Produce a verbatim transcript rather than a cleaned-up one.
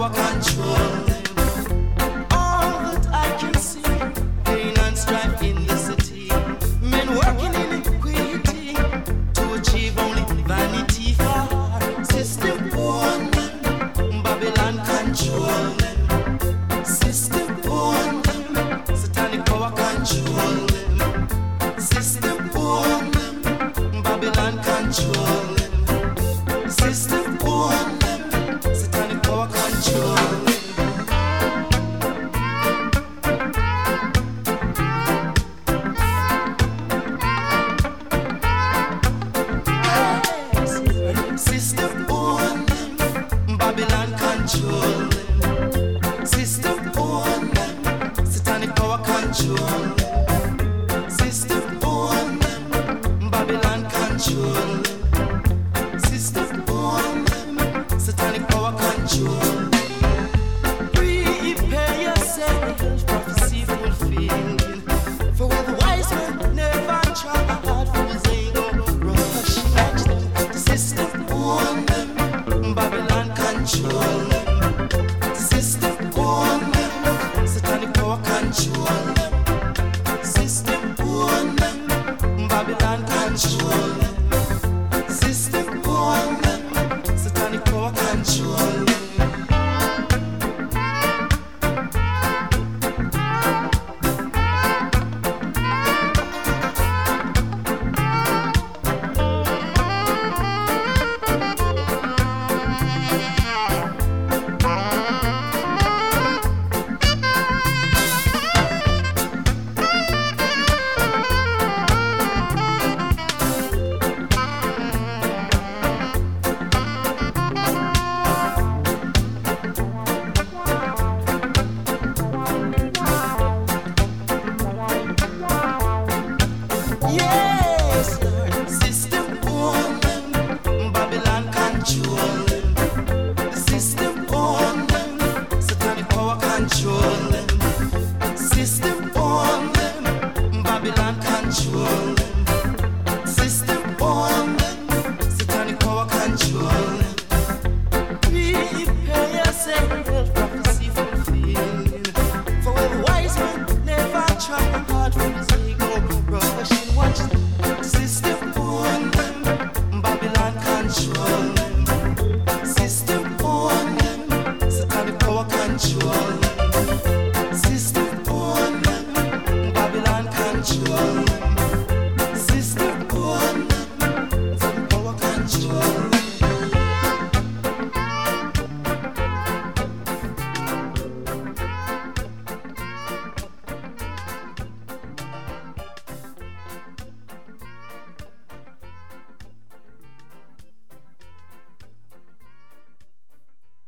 power control them. All that I can see, pain and strife in the city. Men working in iniquity to achieve only vanity for system own them. Babylon control them. System own them. Satanic power control them. System own them. Babylon control them. System own them. Satanic power control them. System own them. Babylon control them. System own them. Satanic power control them. System own them. Babylon control them. System own them. Satanic power control. Prepare yourself, prophecy fulfilled. For where the wise men never tried, fools ain't gonna rush catch them. The system own them. Babylon control them. The system own them. Satanic power control them. System own them. Babylon control them. System own them. Satanic power control them.